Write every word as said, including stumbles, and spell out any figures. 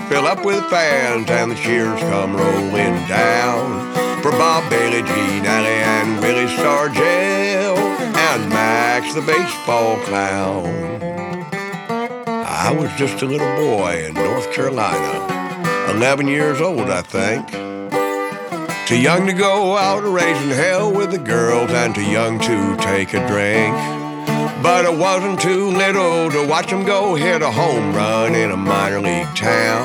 fill up with fans, and the cheers come rolling down for Bob Bailey, Gene Alley, and Willie Stargell, and Max the baseball clown. I was just a little boy in North Carolina, eleven years old, I think. Too young to go out raising hell with the girls, and too young to take a drink. But I wasn't too little to watch them go hit a home run in a minor league town.